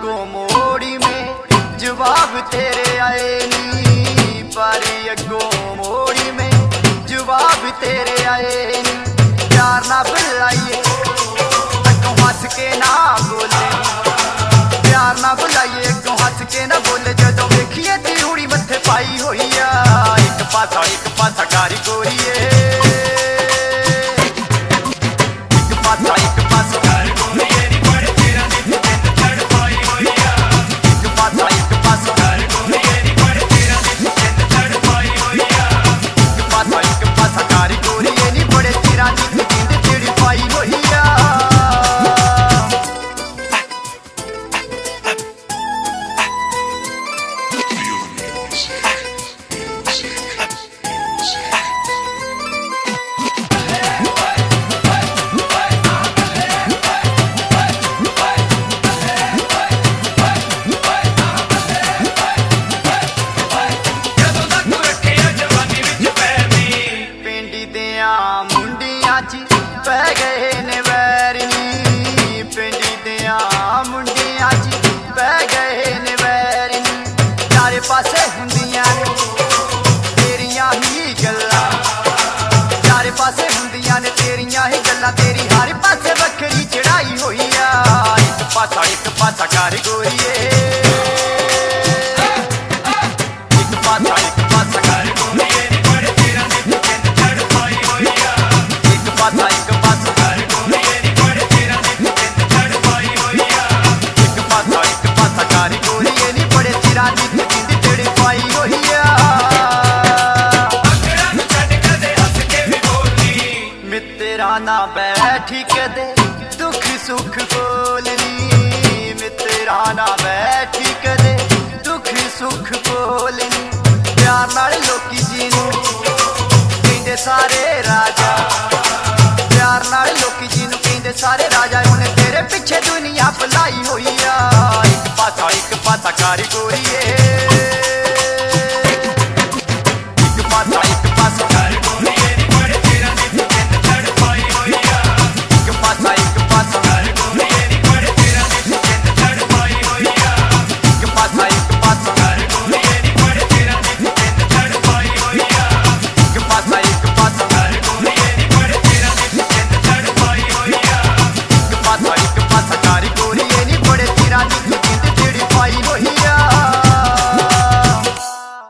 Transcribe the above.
अगो मोड़ी में जवाब तेरे आए नी, पारी अगो मोड़ी में जवाब तेरे आए नी। प्यार ना बुलाइए अगों हंस के ना बोले, प्यार ना बुलाइए अगों हंस के ना बोले। जदों देखिए तिरूड़ी मत्थे पाई हुई आ, एक पासा कारीगोरी पै गए ने वैरनी, पिंडी दिया मुंडिया च पै गए ने वैरनी। चारे पासे हुंदियां ने तेरियां ही गल्लां, चारे पासे हुंदियां ने तेरियां ही गल्लां। तेरी हर पासे बखरी चढ़ाई हुई आ, एक पासा कारीगोरी ना बैठी कदे दुख सुख बोलनी, मित्रा ना बैठी कदे दुख सुख बोलनी। प्यार नाल लोकी जीनू कहंदे सारे राजा, प्यार नाल लोकी जीनू कहंदे सारे राजा। उन्हें तेरे पीछे दुनिया भलाई हुई आ, एक पासा कारीगोरी